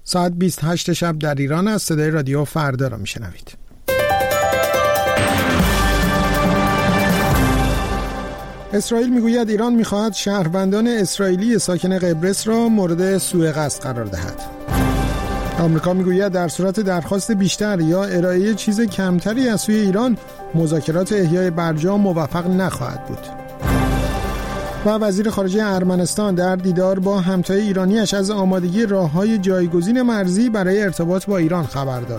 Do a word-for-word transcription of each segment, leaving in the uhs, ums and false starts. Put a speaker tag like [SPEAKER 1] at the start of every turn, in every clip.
[SPEAKER 1] ساعت بیست و هشت شب در ایران از صدای رادیو فردا را میشنوید. اسرائیل میگوید ایران میخواهد شهروندان اسرائیلی ساکن قبرس را مورد سوء قصد قرار دهد. آمریکا میگوید در صورت درخواست بیشتر یا ارائه چیز کمتری از سوی ایران، مذاکرات احیای برجام موفق نخواهد بود. و وزیر خارجه ارمنستان در دیدار با همتای ایرانیش از آمادگی راه‌های جایگزین مرزی برای ارتباط با ایران خبر داد.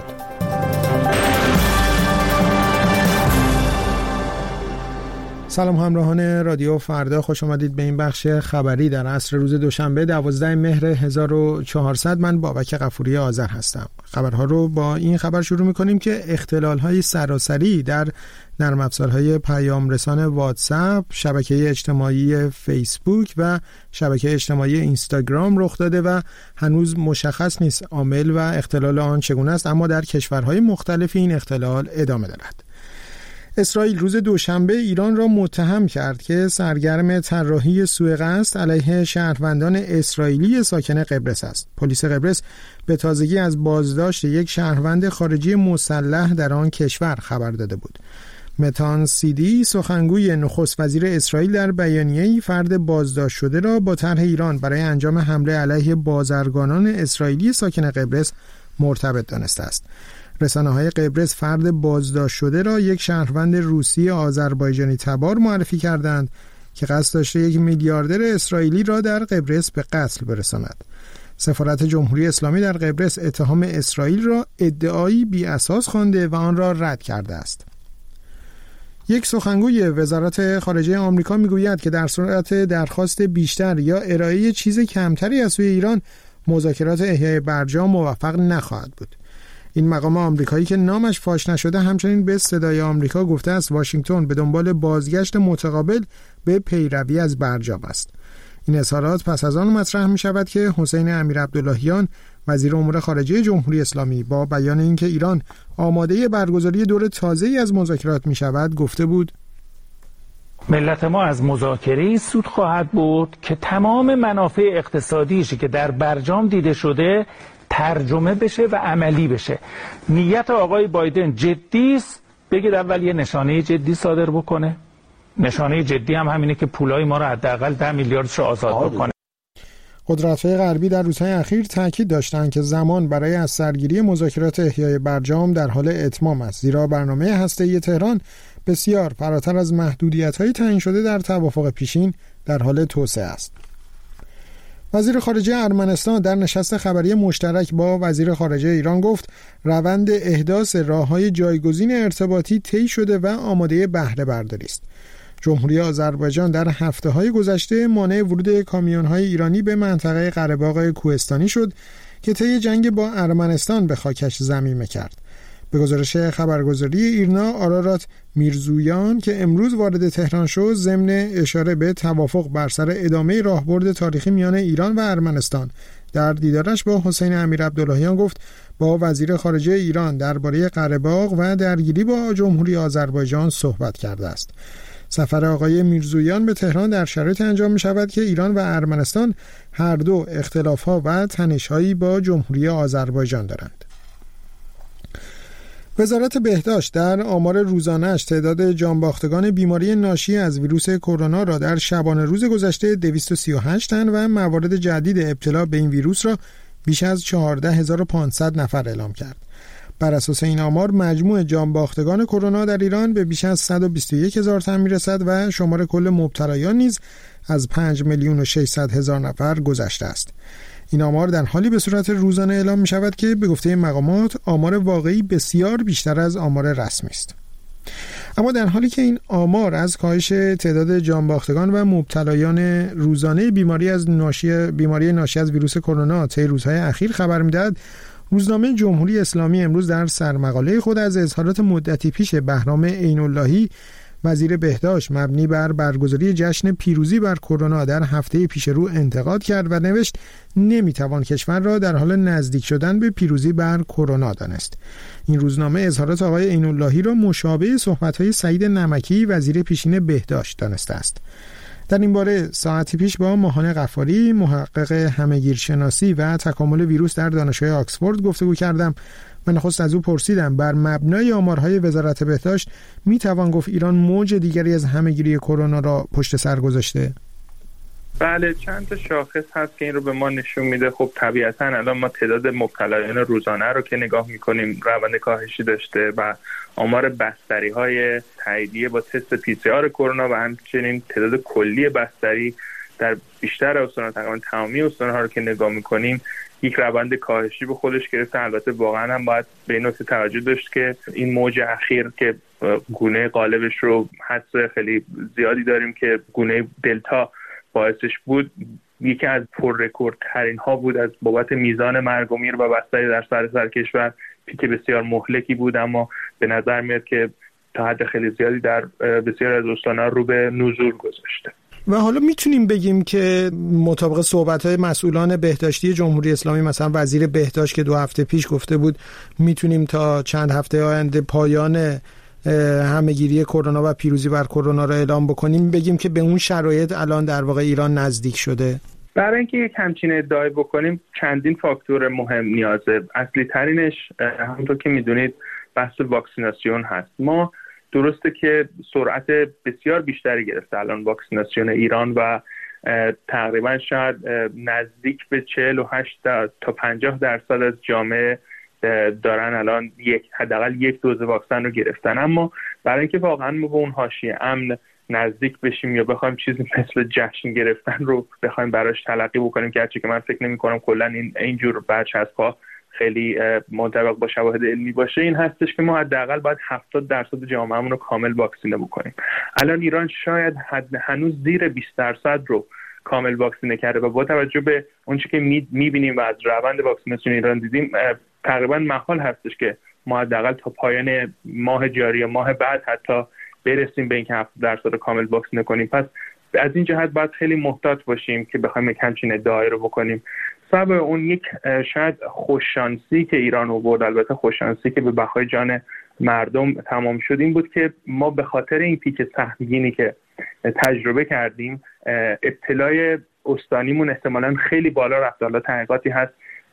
[SPEAKER 1] سلام همراهان رادیو فردا، خوش آمدید به این بخش خبری در عصر روز دوشنبه دوازده مهر هزار و چهارصد. من بابک غفوری آذر هستم. خبرها رو با این خبر شروع می‌کنیم که اختلال‌های سراسری در نرم افزارهای پیام رسان واتساپ، شبکه اجتماعی فیسبوک و شبکه اجتماعی اینستاگرام رخ داده و هنوز مشخص نیست عامل و اختلال آن چگونه است، اما در کشورهای مختلف این اختلال ادامه دارد. اسرائیل روز دوشنبه ایران را متهم کرد که سرگرم طراحی سوء قصد علیه شهروندان اسرائیلی ساکن قبرس است. پلیس قبرس به تازگی از بازداشت یک شهروند خارجی مسلح در آن کشور خبر داده بود. متان سیدی، سخنگوی نخست وزیر اسرائیل، در بیانیه‌ای فرد بازداشت شده را با طرح ایران برای انجام حمله علیه بازرگانان اسرائیلی ساکن قبرس مرتبط دانسته است. رسانه‌های قبرس فرد بازداشت شده را یک شهروند روسی آذربایجانی تبار معرفی کردند که قصد داشته یک میلیاردر اسرائیلی را در قبرس به قتل برساند. سفارت جمهوری اسلامی در قبرس اتهام اسرائیل را ادعایی بی اساس خوانده و آن را رد کرده است. یک سخنگوی وزارت خارجه آمریکا میگوید که در صورت درخواست بیشتر یا ارائه چیز کمتری از سوی ایران، مذاکرات احیای برجام موفق نخواهد بود. این مقام آمریکایی که نامش فاش نشده همچنین به صدای آمریکا گفته است واشنگتن به دنبال بازگشت متقابل به پیروی از برجام است. این اظهارات پس از آن مطرح می شود که حسین امیرعبداللهیان وزیر امور خارجه جمهوری اسلامی با بیان اینکه ایران آماده برگزاری دور تازه‌ای از مذاکرات می شود گفته بود:
[SPEAKER 2] ملت ما از مذاکره سود خواهد بود که تمام منافع اقتصادیشی که در برجام دیده شده ترجمه بشه و عملی بشه. نیت آقای بایدن جدی است، بگید اول یه نشانه جدی صادر بکنه. نشانه جدی هم همینه که پولای ما رو حداقل ده میلیاردش رو آزاد بکنه.
[SPEAKER 1] قدرت‌های غربی در روزهای اخیر تاکید داشتند که زمان برای از سرگیری مذاکرات احیای برجام در حال اتمام است، زیرا برنامه هسته‌ای تهران بسیار فراتر از محدودیت‌های تعیین شده در توافق پیشین در حال توسعه است. وزیر خارجه ارمنستان در نشست خبری مشترک با وزیر خارجه ایران گفت روند احداث راه‌های جایگزین ارتباطی طی شده و آماده بهره برداری است. جمهوری آذربایجان در هفته‌های گذشته مانع ورود کامیون‌های ایرانی به منطقه قره‌باغ کوهستانی شد که طی جنگ با ارمنستان به خاکش ضمیمه کرد. به گزارش خبرگزاری ایرنا، آرارات میرزویان که امروز وارد تهران شد، ضمن اشاره به توافق بر سر ادامه راهبرد تاریخی میان ایران و ارمنستان در دیدارش با حسین امیرعبداللهیان گفت با وزیر خارجه ایران درباره قره‌باغ و درگیری با جمهوری آذربایجان صحبت کرده است. سفر آقای میرزویان به تهران در شرایط انجام می شود که ایران و ارمنستان هر دو اختلاف‌ها و تنش‌هایی با جمهوری آذربایجان دارند. وزارت بهداشت در آمار روزانه‌اش تعداد جانباختگان بیماری ناشی از ویروس کرونا را در شبانه روز گذشته دویست و سی و هشت تن و موارد جدید ابتلا به این ویروس را بیش از چهارده هزار و پانصد نفر اعلام کرد. بر اساس این آمار مجموع جانباختگان کرونا در ایران به بیش از صد و بیست و یک هزار تن میرسد و شمار کل مبتلایان نیز از پنج میلیون و ششصد هزار نفر گذشته است. این آمار در حالی به صورت روزانه اعلام می شود که به گفته مقامات آمار واقعی بسیار بیشتر از آمار رسمی است. اما در حالی که این آمار از کاهش تعداد جانباختگان و مبتلایان روزانه بیماری از ناشی بیماری ناشی از ویروس کرونا طی روزهای اخیر خبر می‌دهد، روزنامه جمهوری اسلامی امروز در سرمقاله خود از اظهارات مدتی پیش بهرام عین‌اللهی وزیر بهداشت مبنی بر برگزاری جشن پیروزی بر کرونا در هفته پیش رو انتقاد کرد و نوشت نمیتوان کشور را در حال نزدیک شدن به پیروزی بر کرونا دانست. این روزنامه اظهارات آقای عین‌اللهی را مشابه صحبت‌های سعید نمکی وزیر پیشین بهداشت دانسته است. در این باره ساعتی پیش با ماهانه غفاری، محقق همه‌گیرشناسی و تکامل ویروس در دانشگاه آکسفورد گفتگو کردم. من نخست از او پرسیدم بر مبنای آمارهای وزارت بهداشت می توان گفت ایران موج دیگری از همه‌گیری کرونا را پشت سر گذاشته؟
[SPEAKER 3] بله، چند تا شاخص هست که این رو به ما نشون میده. خب طبیعتاً الان ما تعداد مبتلایان روزانه رو که نگاه میکنیم روند کاهشی داشته و آمار بستری های تاییدیه با تست پی سی آر کرونا و همچنین تعداد کلی بستری در بیشتر استان‌ها، تقریبا تمامی استان‌ها رو که نگاه میکنیم یک روند کاهشی به خودش گرفته. البته واقعا هم باید به این نکته توجه داشت که این موج اخیر که گونه غالبش رو حدس خیلی زیادی داریم که گونه دلتا باعثش بود، یکی از پر رکورد ترین ها بود از بابت میزان مرگ و میر و بستری در سراسر کشور. پیک بسیار مهلکی بود، اما به نظر میاد که تا حد خیلی زیادی در بسیار از استان‌ها رو به نزول گذاشته.
[SPEAKER 1] و حالا میتونیم بگیم که مطابق صحبت‌های مسئولان بهداشتی جمهوری اسلامی، مثلا وزیر بهداشت که دو هفته پیش گفته بود میتونیم تا چند هفته آینده پایان همه‌گیری کرونا و پیروزی بر کرونا را اعلام بکنیم، بگیم که به اون شرایط الان در واقع ایران نزدیک شده؟
[SPEAKER 3] برای اینکه یک همچین ادعای بکنیم چندین فاکتور مهم نیازه. اصلی ترینش همونطور که میدونید بحث واکسیناسیون هست. ما درسته که سرعت بسیار بیشتری گرفته الان واکسیناسیون ایران و تقریبا شاید نزدیک به چهل و هشت تا پنجاه درصد از جامعه دارن الان یک حداقل یک دوز واکسن رو گرفتن. اما برای اینکه واقعا ما به اون حاشیه امن نزدیک بشیم یا بخوایم چیزی مثل جشن گرفتن رو بخوایم براش تلقی بکنیم، که هرچی که من فکر نمی کنم کلا این اینجور برچسب‌ها خیلی منطبق با شواهد علمی باشه، این هستش که ما حداقل باید هفتاد درصد جامعهمون رو کامل واکسینه بکنیم. الان ایران شاید هنوز زیر بیست درصد رو کامل واکسینه کرده و با توجه به اون چیزی که می‌بینیم و از روند واکسیناسیون ایران دیدیم تقریبا محال هستش که ما حداقل تا پایان ماه جاری یا ماه بعد حتی برسیم به اینکه هفتاد درصد کامل واکسینه کنیم. پس از این جهت باید خیلی محتاط باشیم که بخوایم یک همچین ادعایی رو بکنیم. سبب اون یک شاید خوششانسی که ایران آورد، البته خوششانسی که به بهای جان مردم تمام شد، این بود که ما به خاطر این پیک سهمگینی که تجربه کردیم اطلاع استانیمون احتمالاً خیلی بالا رفت. حالا تحقیقاتی هست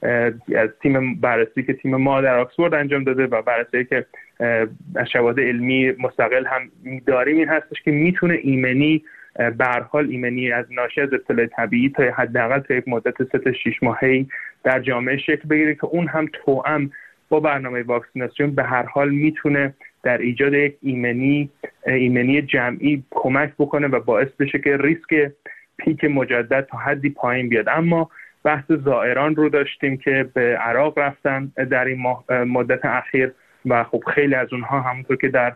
[SPEAKER 3] از تیم بررسی که تیم ما در آکسفورد انجام داده و بررسی که از شواهد علمی مستقل هم داریم، این هستش که میتونه ایمنی به هر حال ایمنی از ناشی از ابتلا طبیعی تا حداقل تا یک مدت سه تا شش ماهه‌ای در جامعه شکل بگیره که اون هم توأم با برنامه واکسیناسیون به هر حال میتونه در ایجاد یک ایمنی ایمنی جمعی کمک بکنه و باعث بشه که ریسک پیک مجدد تا حدی پایین بیاد. اما بحث زائران رو داشتیم که به عراق رفتن در این مدت اخیر و خب خیلی از اونها همونطور که در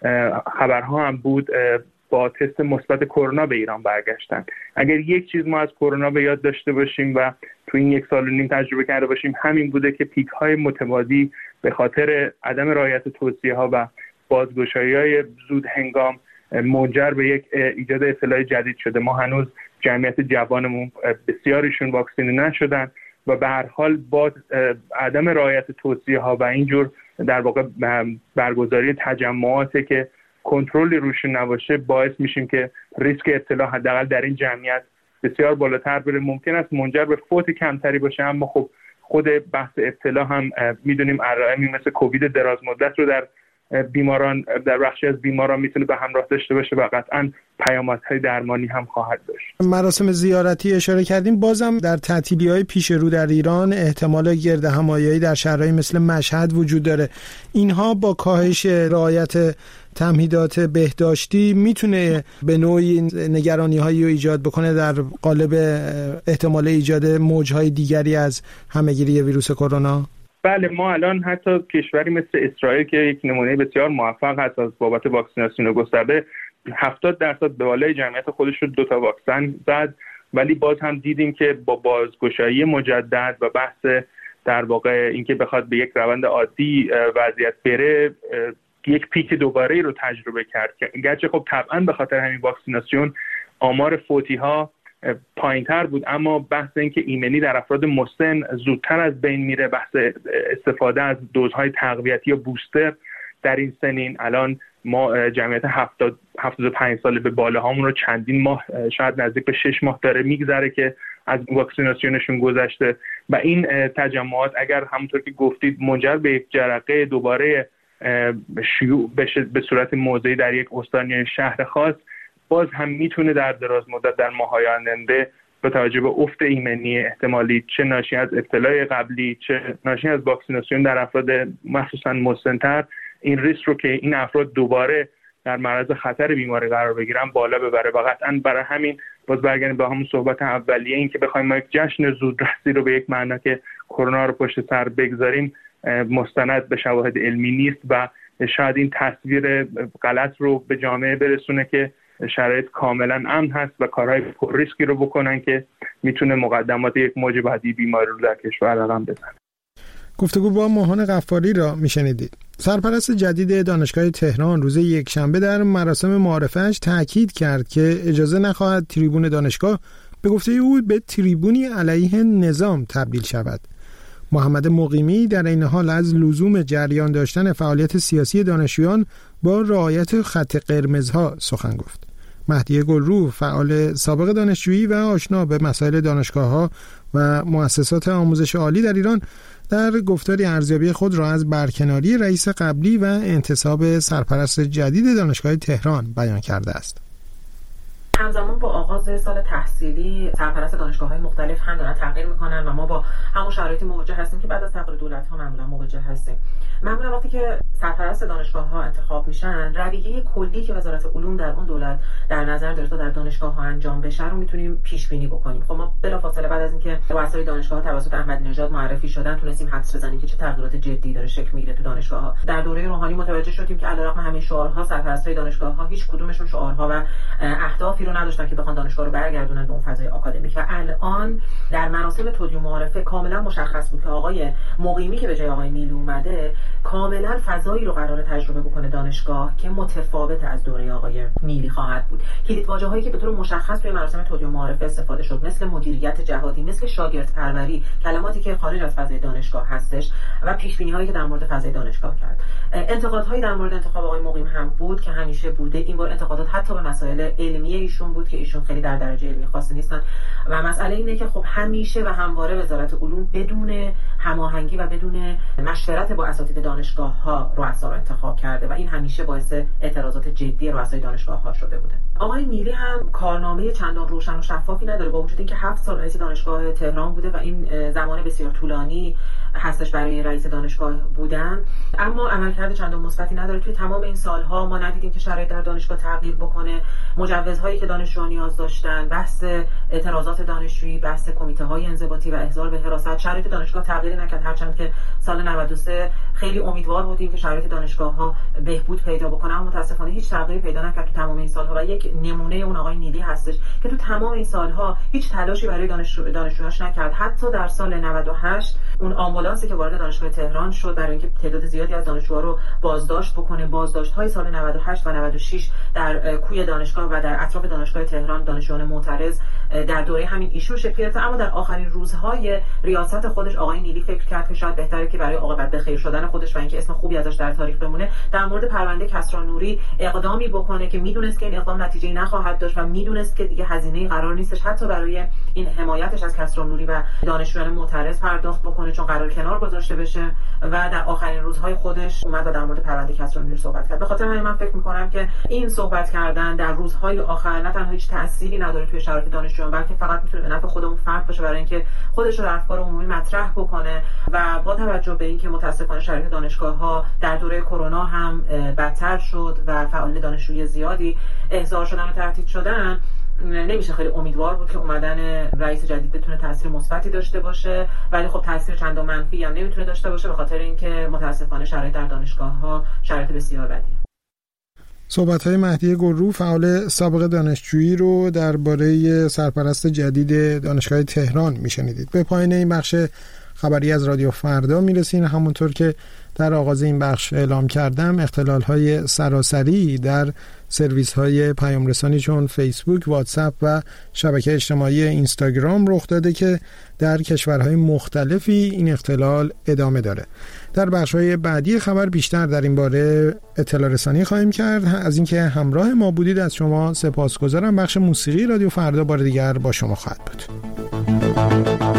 [SPEAKER 3] خبرها هم بود با تست مثبت کرونا به ایران برگشتن. اگر یک چیز ما از کرونا به یاد داشته باشیم و تو این یک سال و نیم تجربه کرده باشیم، همین بوده که پیک های متمادی به خاطر عدم رعایت توصیه ها و بازگشایی های زود هنگام منجر به یک ایجاد اطلاع جدید شده. ما هنوز جمعیت جوانمون بسیاریشون واکسینه نشدن و به هر حال با عدم رعایت توصیه ها و اینجور در واقع برگزاری تجمعاتی که کنترلی روشون نباشه باعث میشیم که ریسک ابتلا حداقل در این جمعیت بسیار بالاتر بره. ممکن است منجر به فوت کمتری باشه، اما خب خود بحث ابتلا هم میدونیم علائمی مثل کووید دراز مدت رو در بیماران در بخشی از بیماران میتونه به همراه داشته باشه و قطعاً پیامدهای درمانی هم خواهد داشت.
[SPEAKER 1] مراسم زیارتی اشاره کردیم، بازم در تعطیلی‌های پیش رو در ایران احتمال گرد همایی در شهرهای مثل مشهد وجود داره. اینها با کاهش رعایت تمهیدات بهداشتی میتونه به نوعی نگرانی‌هایی رو ایجاد بکنه در قالب احتمال ایجاد موج‌های دیگری از همه‌گیری ویروس کرونا؟
[SPEAKER 3] بله، ما الان حتی کشوری مثل اسرائیل که یک نمونه بسیار موفق هست از بابت واکسیناسیون گسترده، هفتاد درصد به بالای جمعیت خودش رو دو تا واکسن زد، ولی باز هم دیدیم که با بازگشایی مجدد و بحث در واقع اینکه بخواد به یک روند عادی وضعیت بره، یک پیک دوباره رو تجربه کرد. گرچه خب طبعا به خاطر همین واکسیناسیون آمار فوتی ها پایین‌تر بود، اما بحث این که ایمنی در افراد مسن زودتر از بین میره، بحث استفاده از دوزهای تقویتی یا بوستر در این سنین الان ما جمعیت هفتاد هفتاد و پنج ساله به بالا هامون رو چندین ماه، شاید نزدیک به شش ماه داره میگذره که از واکسیناسیونشون گذشته و این تجمعات اگر همونطور که گفتید منجر به یک جرقه دوباره شیوع بشه به صورت موضعی در یک استان یا شهر خاص، باز هم میتونه در دراز مدت در ماه‌های آینده به توجه به افت ایمنی احتمالی چه ناشی از ابتلای قبلی چه ناشی از واکسیناسیون در افراد مخصوصا مسن‌تر این ریسک رو که این افراد دوباره در معرض خطر بیماری قرار بگیرن بالا ببره و قطعا برای همین باز برگردیم به همون صحبت اولیه این که بخوایم ما یک جشن زودرسی رو به یک معنا که کرونا رو پشت سر بگذاریم مستند به شواهد علمی نیست و شاید این تصویر غلط رو به جامعه برسونه که شرایط کاملا امن هست و کارهای پر ریسکی رو بکنن که میتونه مقدمات یک موج بعدی بیماری رو در کشور رقم بزنه.
[SPEAKER 1] گفتگو با ماهان غفاری را میشنیدید. سرپرست جدید دانشگاه تهران روز یکشنبه در مراسم معارفه‌اش تاکید کرد که اجازه نخواهد تریبون دانشگاه به گفته او به تریبونی علیه نظام تبدیل شود. محمد مقیمی در این حال از لزوم جریان داشتن فعالیت سیاسی دانشجویان با رعایت خط قرمزها سخن گفت. مهدی گلرو، فعال سابق دانشجویی و آشنا به مسائل دانشگاه‌ها و مؤسسات آموزش عالی در ایران، در گفتاری ارزیابی خود را از برکناری رئیس قبلی و انتصاب سرپرست جدید دانشگاه تهران بیان کرده است.
[SPEAKER 4] همزمان با آغاز سال تحصیلی سرپرست دانشگاه‌های مختلف هم دارن تغییر میکنن و ما با همون شرایطی مواجه هستیم که بعد از تغییر دولت‌ها معمولا مواجه هستیم. معمولا وقتی که سرپرست دانشگاه‌ها انتخاب میشن، رویه کلی که وزارت علوم در اون دولت در نظر داره تا در دانشگاه‌ها انجام بشه رو میتونیم پیش بینی بکنیم. خب ما بلافاصله بعد از اینکه رؤسای دانشگاه‌ها توسط احمدی نژاد معرفی شدن تونستیم حدس بزنیم که چه تغییرات جدی داره شکل میگیره تو دانشگاه‌ها. در دوره روحانی متوجه شدیم که علیرغم همین شعارها، سرپرستای دانشگاه‌ها هیچ کدومشون شعارها و اهدافی رو نداشتن که بخوان دانشگاه رو برگردونن به اون فضای آکادمیک و الان در مراسم تودیوم معارفه کاملا مشخص بود که آقای مقیمی که به جای آقای نیلی اومده کاملا فضایی رو قراره تجربه بکنه دانشگاه که متفاوت از دوره آقای نیلی خواهد بود. کلیدواژه‌هایی که به طور مشخص توی مراسم تودیوم معارفه استفاده شد مثل مدیریت جهادی، مثل شاگردپروری، کلماتی که خارج از فضای دانشگاه هستش و پیش‌بینی‌هایی که در مورد فضای دانشگاه کرد. انتقادهایی در مورد انتخاب آقای مقیم هم بود که همیشه بوده. این بار انتقادات حتی به مسائل علمی ایشون بود که ایشون خیلی در درجه علمی خاصی نیستن و مسئله اینه که خب همیشه و همواره وزارت علوم بدون هماهنگی و بدون مشورت با اساتید دانشگاه‌ها رؤسا رو انتخاب کرده و این همیشه باعث اعتراضات جدی رؤسای دانشگاه‌ها شده بوده. آقای نیلی هم کارنامه چندان روشن و شفافی نداره با وجود اینکه هفت سال رئیس دانشگاه تهران بوده و این زمان بسیار طولانی هستش برای رئیس دانشگاه بودن، اما عملکرد چندان مثبتی نداره. توی تمام این سالها ما ندیدیم که شرایط در دانشگاه تغییر بکنه. مجوزهایی که دانشجویان نیاز داشتن، بحث اعتراضات دانشجویی، بحث کمیته‌های انضباطی و احضار به حراست، شرایط دانشگاه تغییر نکرد، هرچند که سال نود و سه خیلی امیدوار بودیم که شرایط دانشگاه‌ها بهبود پیدا بکنه، اما متأسفانه هیچ تغییری پیدا نکرد تو تمام این سالها و یک نمونه اون آقای نیلی هستش که تو تمام این سالها هیچ تلاشی برای دانشجو دانشجویاش نکرد. حتی در سال نود و هشت اون آمبولانسی که وارد دانشگاه تهران شد برای اینکه تعداد زیادی از دانشجوها رو بازداشت بکنه، بازداشت‌های سال نود و هشت و نود و شش در کوی دانشگاه و در اطراف دانشگاه تهران دانشجویان معترض در دوره همین ایشون شکل گرفت، اما در آخرین روزهای ریاست خودش آقای نیلی فکر کرد که شاید بهتره که برای عاقبت به خیر شدن خودش و اینکه اسم خوبی ازش در تاریخ بمونه در مورد پرونده کسرانوری اقدامی بکنه که میدونست که این اقدام نتیجه‌ای نخواهد داشت و میدونست که دیگه هزینه‌ای قرار نیستش حتی برای این حمایتش از کسرانوری و دانشجویان معترض پرداخت بکنه، چون قرار کنار گذاشته بشه و در آخرین روزهای خودش اومد و در مورد پرونده کسرانوری صحبت کرد. به خاطر همین من فکر می‌کنم که این صحبت کردن در روزهای آخر نه تنها هیچ تأثیری نداره توی شرایط دانشجویان، بلکه فقط میتونه به نفع خودمون فرد باشه برای اینکه خودش رو در افکار عمومی مطرح بکنه و با توجه به اینکه متأسفانه شرایط دانشگاه‌ها در دوره کرونا هم بدتر شد و فعالان دانشجویی زیادی احضار شدن و تهدید شدن، نمیشه خیلی امیدوار بود که اومدن رئیس جدید بتونه تاثیر مثبتی داشته باشه، ولی خب تاثیر چندان منفی هم نمیتونه داشته باشه به خاطر اینکه متاسفانه شرایط در دانشگاه‌ها شرایط بسیار بدیه.
[SPEAKER 1] صحبت‌های مهدی گلرو، فعال سابق دانشجویی رو درباره سرپرست جدید دانشگاه تهران میشنیدید. به پایان این بخش خبری از رادیو فردا میرسین. همونطور که در آغاز این بخش اعلام کردم، اختلال‌های سراسری در سرویس‌های پیام رسانی چون فیسبوک، واتساپ و شبکه اجتماعی اینستاگرام رخ داده که در کشورهای مختلفی این اختلال ادامه داره. در بخش‌های بعدی خبر بیشتر در این باره اطلاع رسانی خواهیم کرد. از اینکه همراه ما بودید از شما سپاسگزارم. بخش موسیقی رادیو فردا بار دیگر با شما خواهد بود.